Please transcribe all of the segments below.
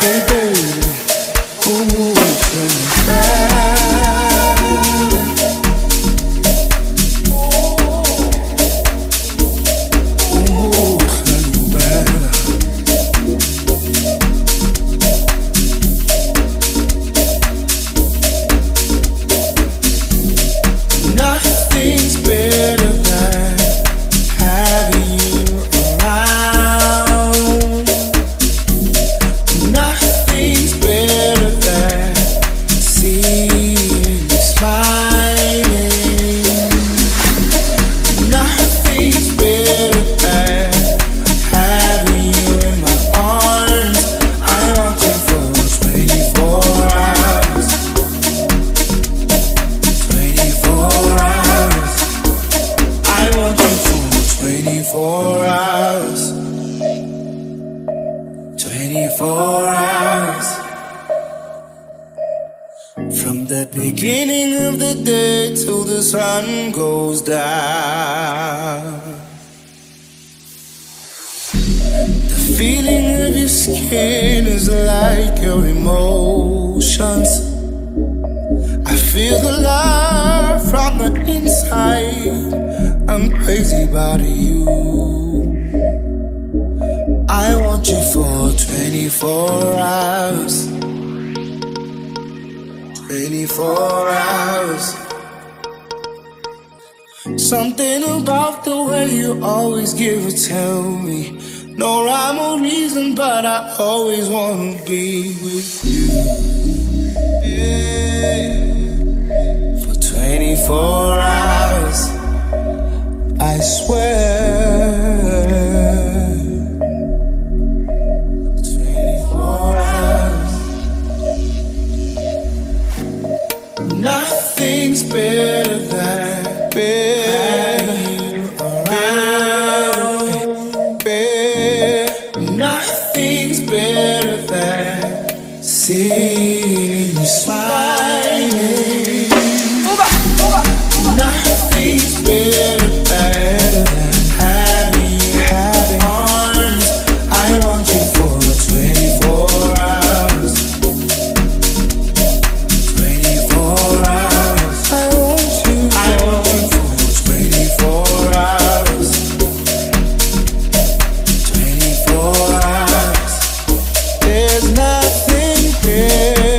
Hey baby, ooh, can you nothing's better than having you around. Nothing's better than seeing you smiling. Nothing's better than having you in my arms. I want you for 24 hours. 24 hours. I want you for 24 hours. 24 hours. From the beginning of the day till the sun goes down. The feeling of your skin is like your emotions. I feel the love from the inside. I'm crazy about you. I want you for 24 hours. 24 hours. Something about the way you always give it, tell me. No rhyme or reason, but I always wanna be with you. Yeah. For 24 hours, I swear. 24 hours. Nothing's better than having you around, babe. Nothing's better than seeing you smiling. Nothing's better than having you arms. I want you for 24 hours. 24 hours. I want you for 24 hours. 24 hours. There's nothing better.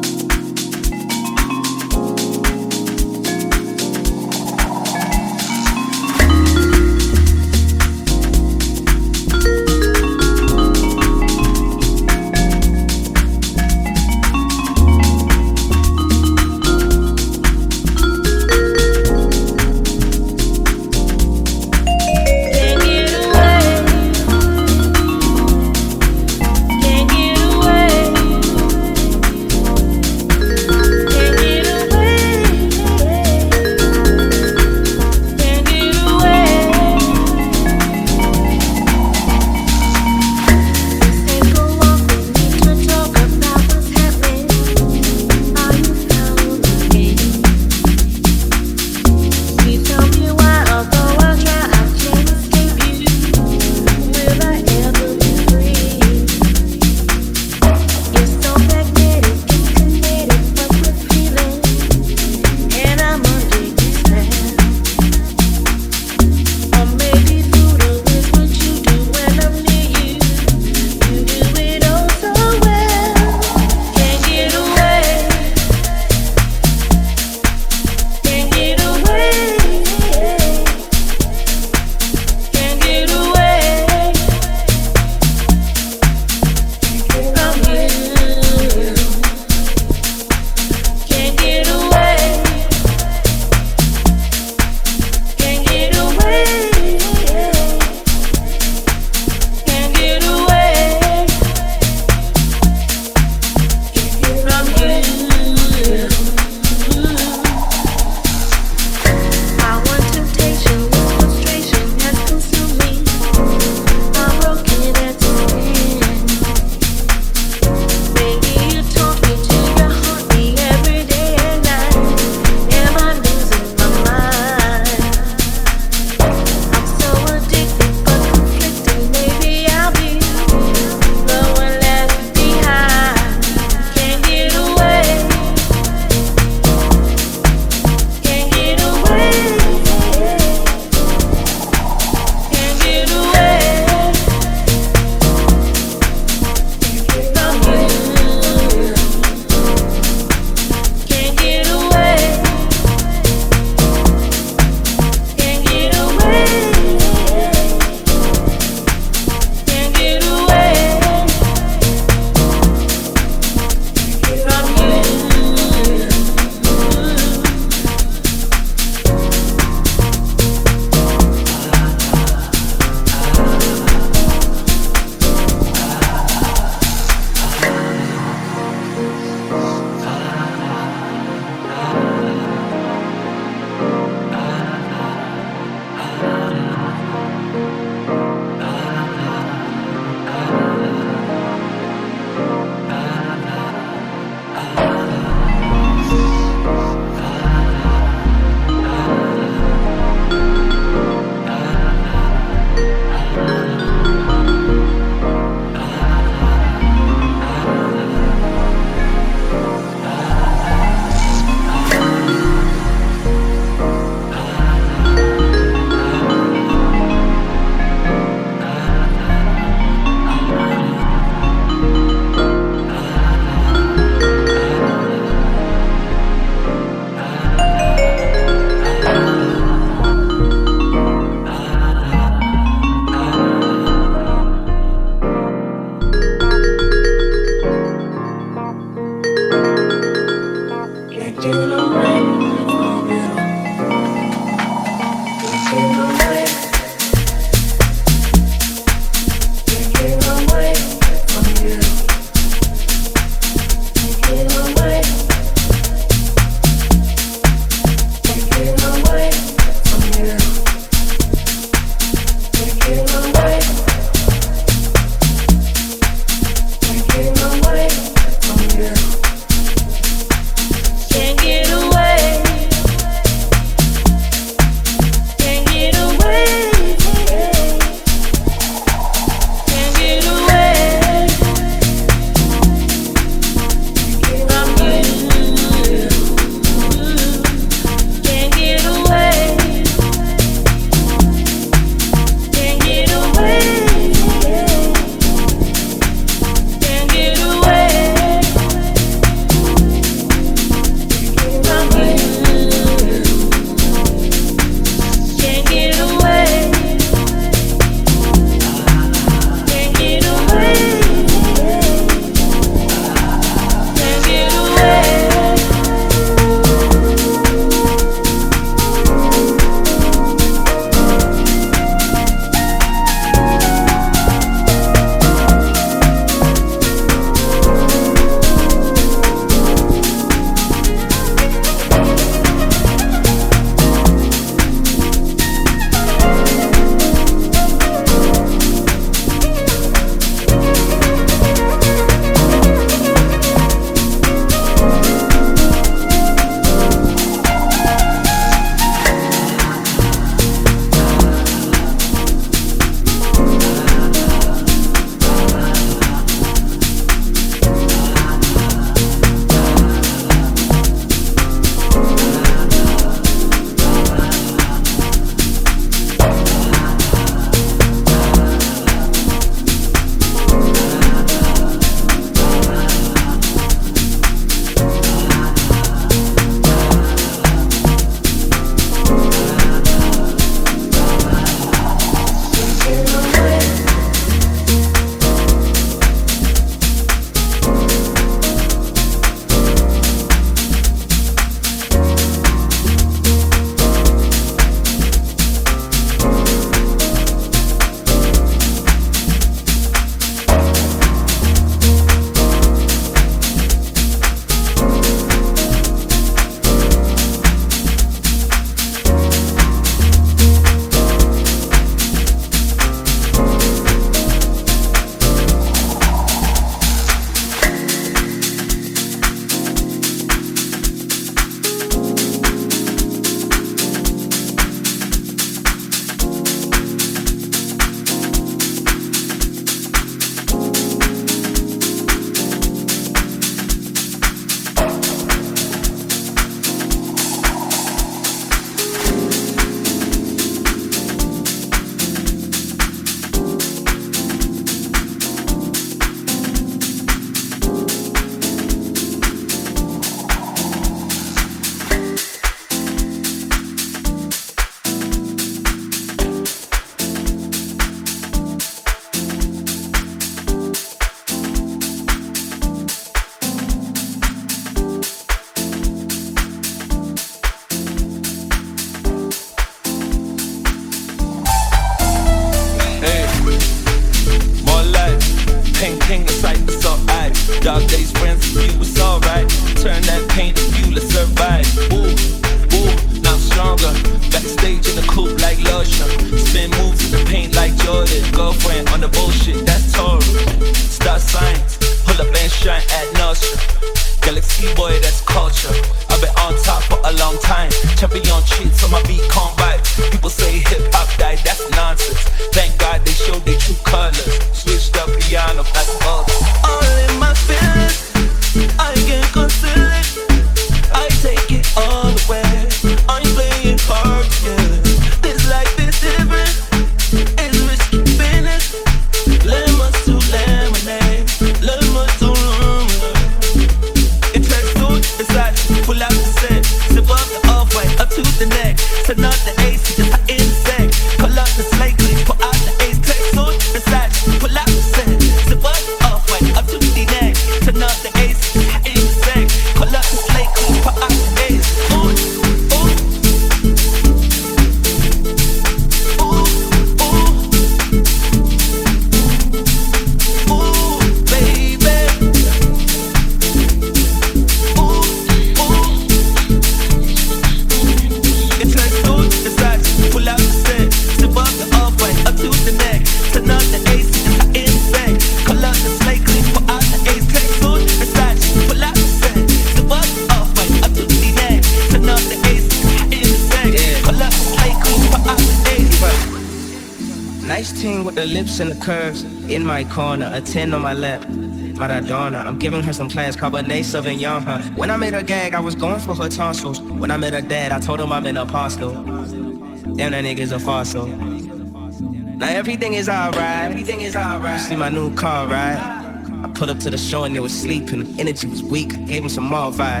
The lips and the curves in my corner, a 10 on my lap. Maradona, I'm giving her some class, Cabernet Sauvignon, huh? When I made her gag, I was going for her tonsils. When I met her dad, I told him I'm an apostle. Damn, that nigga's a fossil. Now everything is alright, everything is alright. See my new car, right? I pulled up to the show and they was sleeping. Energy was weak, gave him some more vibe.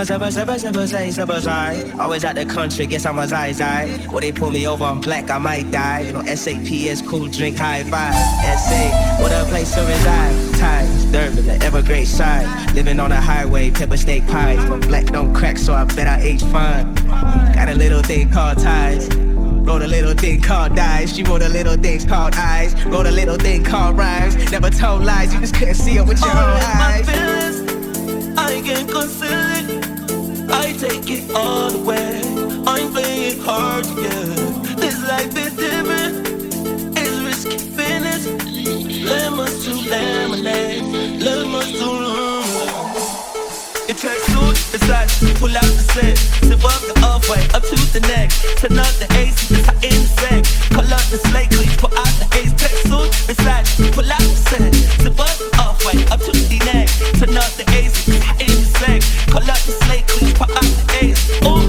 Always out the country, guess I was eyes. Or they pull me over, I'm black, I might die. You know, SAPS, cool drink, high five. SA, what a place to reside. Ties, Durban, the Evergreen side. Living on a highway, pepper steak pies. But black don't crack, so I bet I age fine. Got a little thing called ties. Wrote a little thing called dies. She wrote a little thing called eyes. Wrote a little thing called rhymes. Never told lies, you just couldn't see it with your own eyes. My feelings, I can't conceal it. I take it all the way. I'm playing hard to get. This life is different. It's risky business. Lemons to lemonade. Lemons to lemonade. It tracks suit, Versace, pull out the set. Sip up the off-white, up to the neck. Turn up the AC, it's hot in the sack. Call up the slate, clean, put out the ace. Track suit, Versace, pull out the set. Sip up the off-white, up to the neck. Turn up the AC, it's hot in the sack. Call up the slate, clean, put out the ace. Ooh.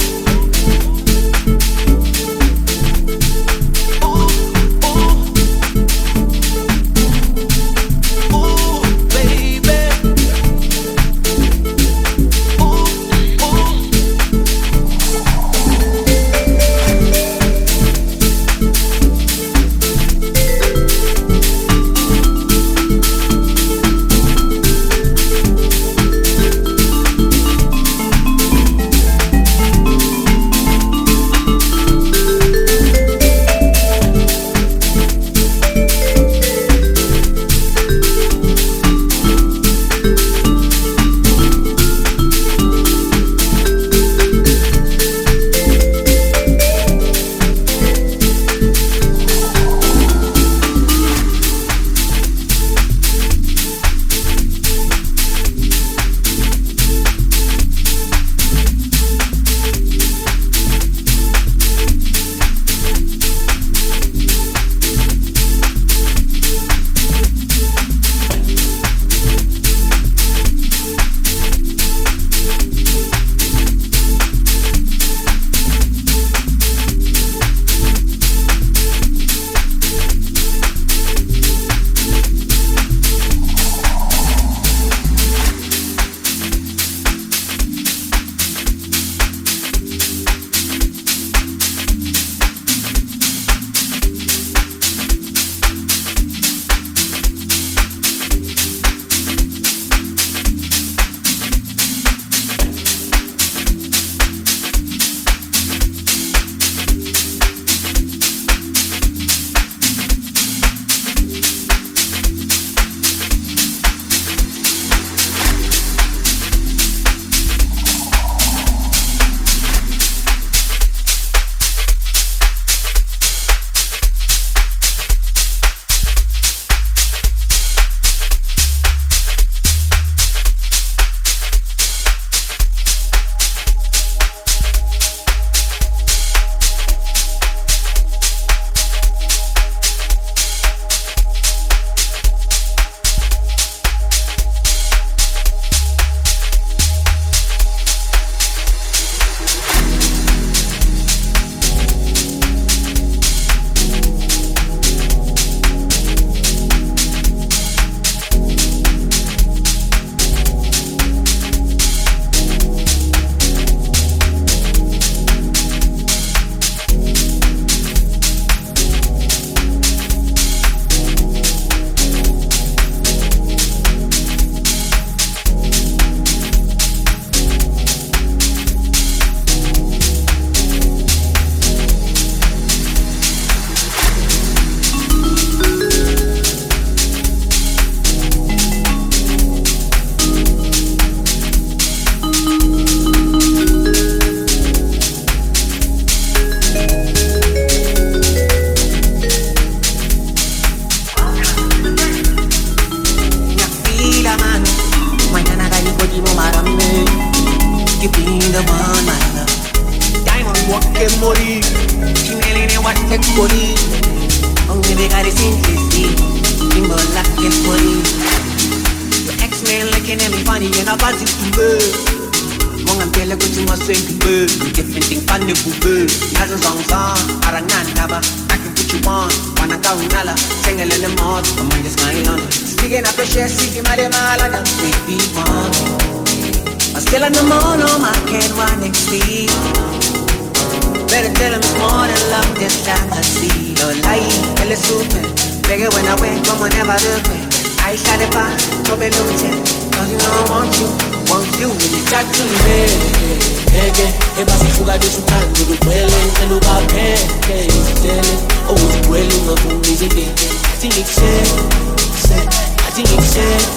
looking at me funny and I want it to move. Mongambele kuthi masengibhe different thing funny bube nazo zonke aranandaba I can put you on wanna go nala sengelele mod manje singayilona speaking up the share siki mali malana baby on I still on the mono I can't want next week better tell him it's more than love this time I see no lie ele super bigger when I went come whenever the way I shot it back to be looking cause you know I want you when you talk to me Ege, ebasifuka desutando dukwele Ntelu bapeke, izitele Uzikwele ungafungizi ngeke I think it's sad I think it's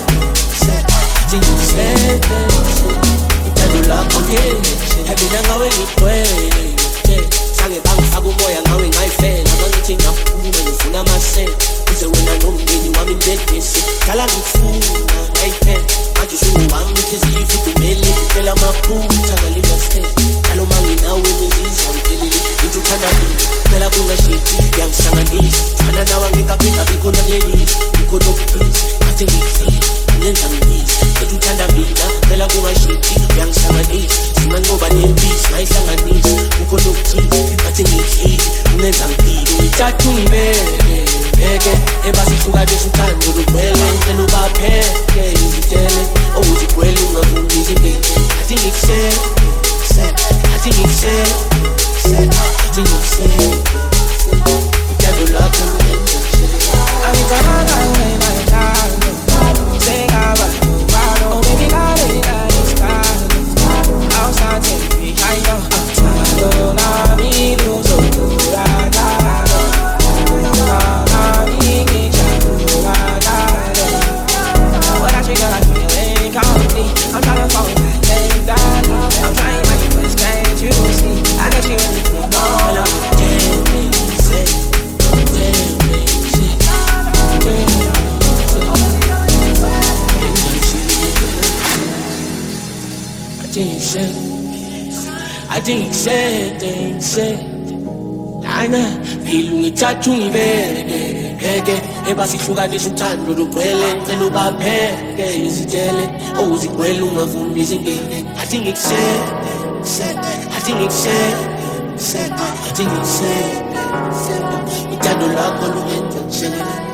sad Ntelu lakho ngeke Ebina ngawe ngikwele Sange bangifaka umoya ngawe ngayifela Mangithi ngafuna ngifuna amasela Uze wena nomndeni wami mbedesi Kala ngifuna ngayiphela Manje sungubami ukuthi ifukumele Phela amaphutha ngalima step Kalo mangi nawe mizizwa mtelele Into uthanda mina Phela kungashiti Yangihlanganisa Thana nawe ngikaphinda bikhona kulelisa Bikhona okuphisa Ngathi ngikufile Ngenza ngibisa Into uthanda mina Phela kungashiti Yangihlanganisa Singanqoba nempisi Ngayihlanganisa Bikhona okuthisa Ngathi ngikufile Ngenza ngibile Ngithatha ungibeke Eke ebasihluka desutando dukwele Ntelu bapheke izitele Uzikwele ungafungizi ngeke I think it's sad I think it's sad I think it's sad Ntelu lakho ngeke Angicabanga ngayimali Sengaba Oh baby la outside take me higher Talo na mi luso I'm trying to fall back, lay down. I'm trying to make this change, you see. I got you in the all of I think said Ana, pilu ngithatha ungibeke Eke, ebasihluka desutando dukwele Ntelu bapheke izitele Uzikwele ungafungizi ngeke I think it's sad I think it's sad I think it's sad Ithando lakho lungenza ngishele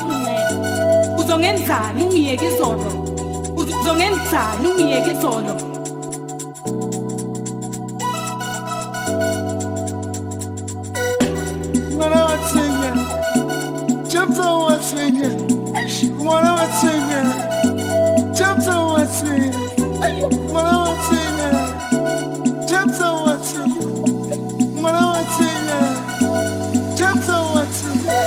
uzongenzani ungiyeke izolo uzongenzani ungiyeke izolo Mwana watsinga Chapta watsinga Mwana watsinga Chapta watsinga Mwana watsinga Chapta watsinga Mwana watsinga Chapta watsinga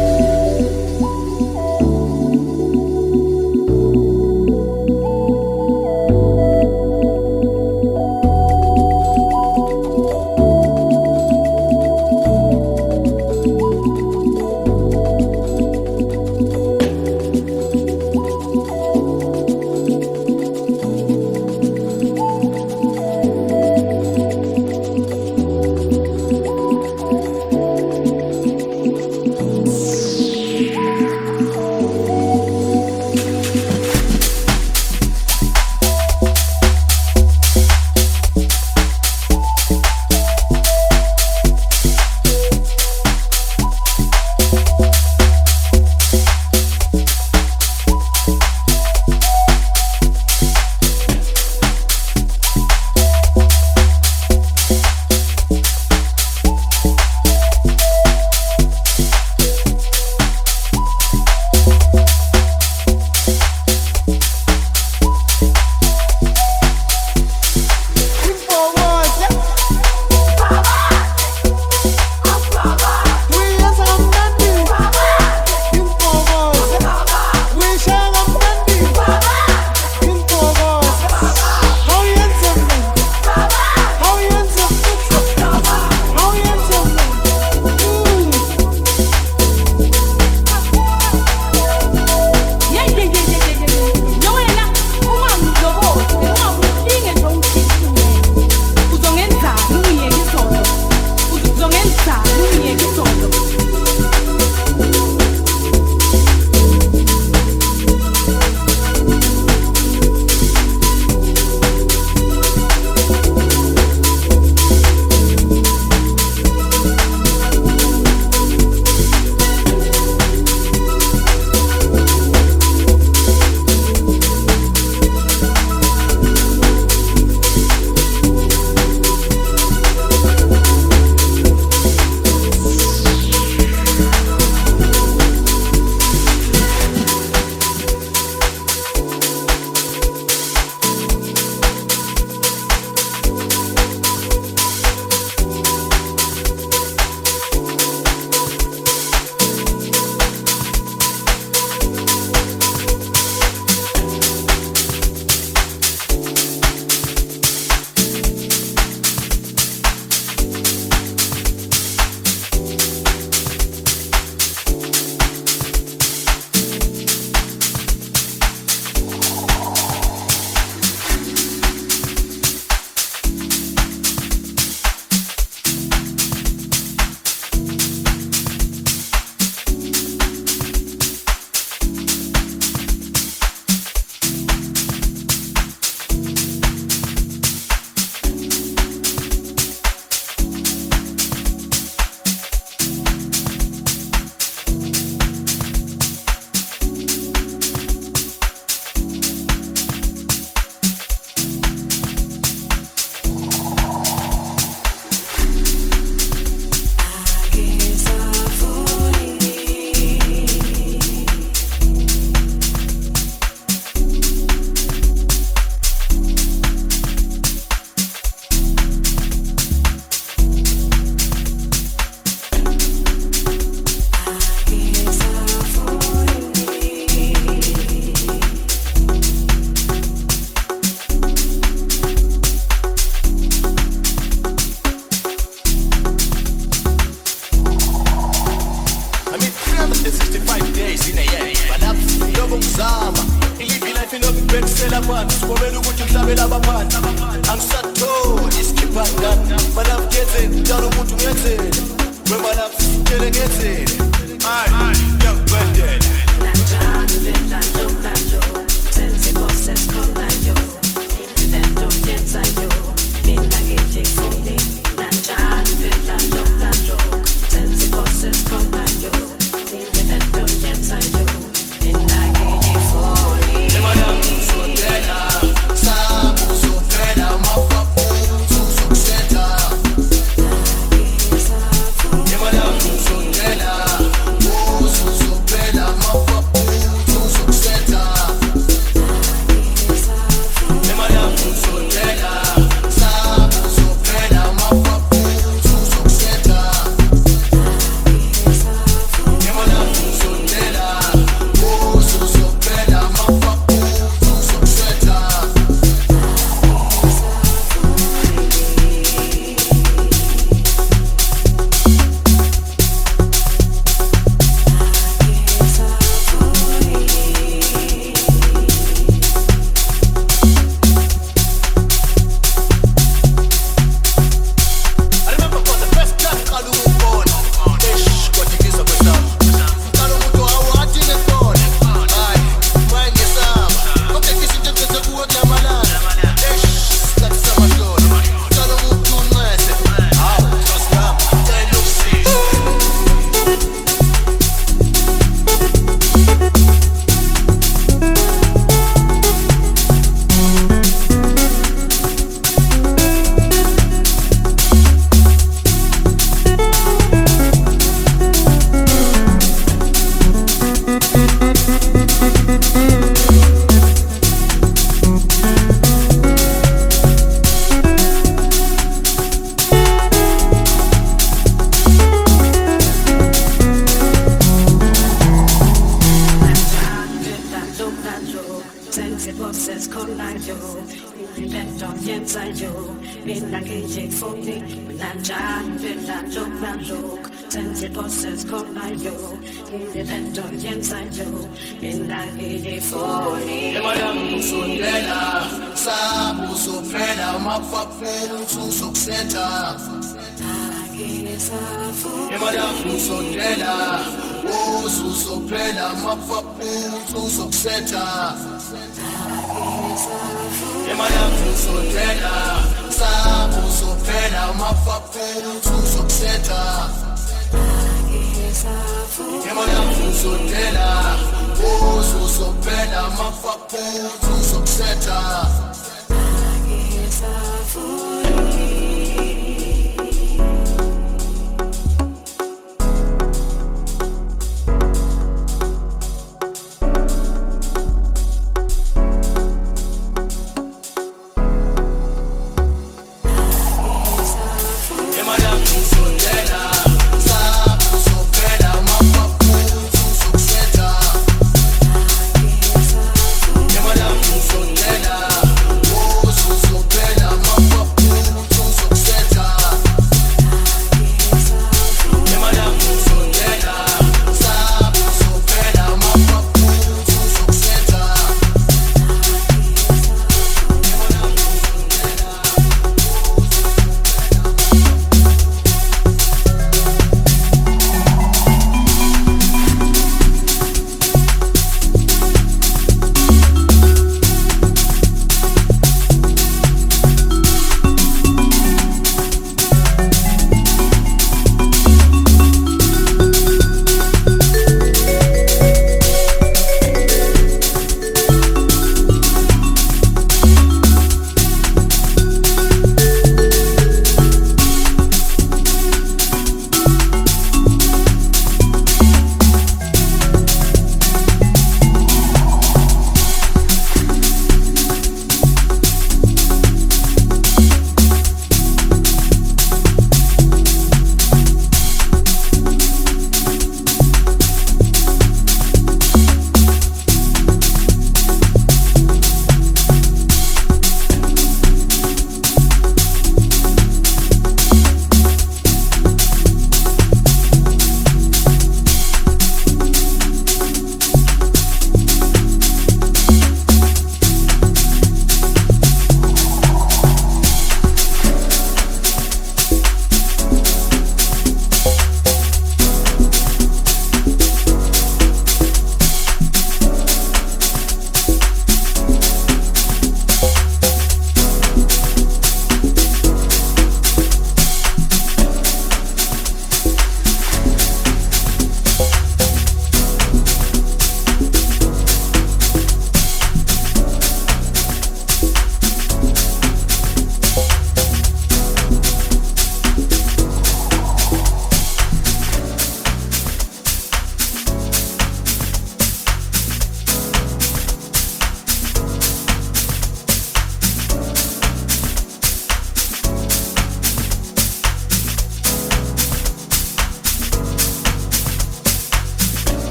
Bexela man, skomela ukuthi mhlabela abaphansi angisatholi isikhiphandana bala ngetheni njalo ukuthi ngetheni wemala ngitshele ngetheni hayi ngiyakubendela lanjani lenhlanhlo senze bosses khona yo intento yenza yo mina ngithi ngifuni lanjani lenhlanhlo senze bosses khona yo intento yenza yo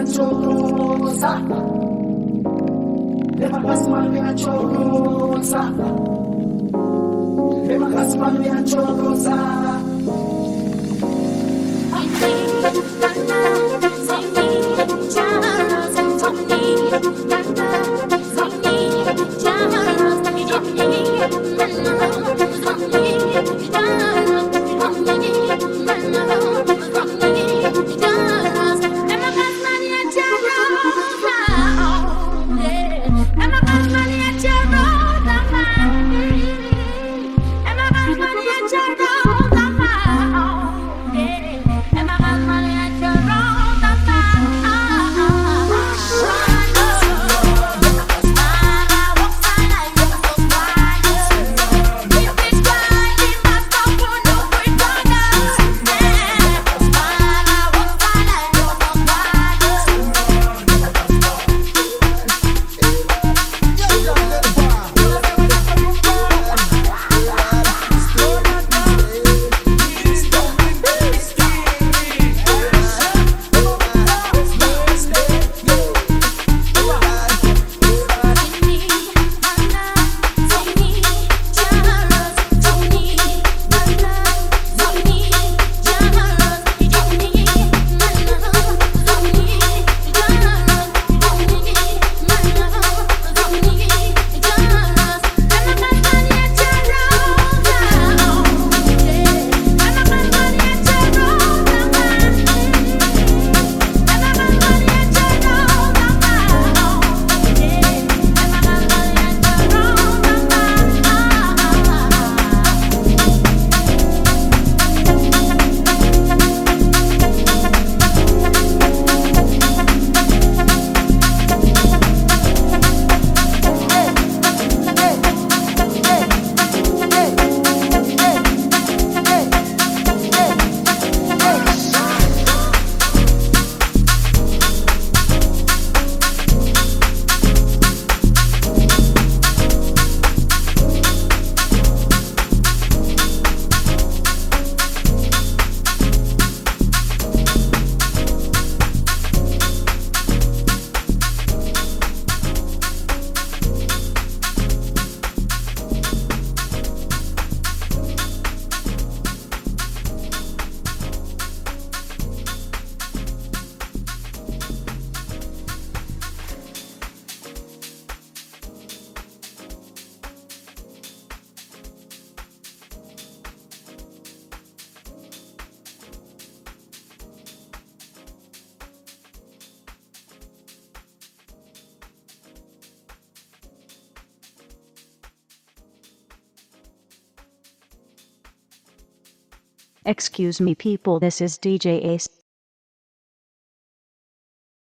Excuse me people, this is DJ Ace.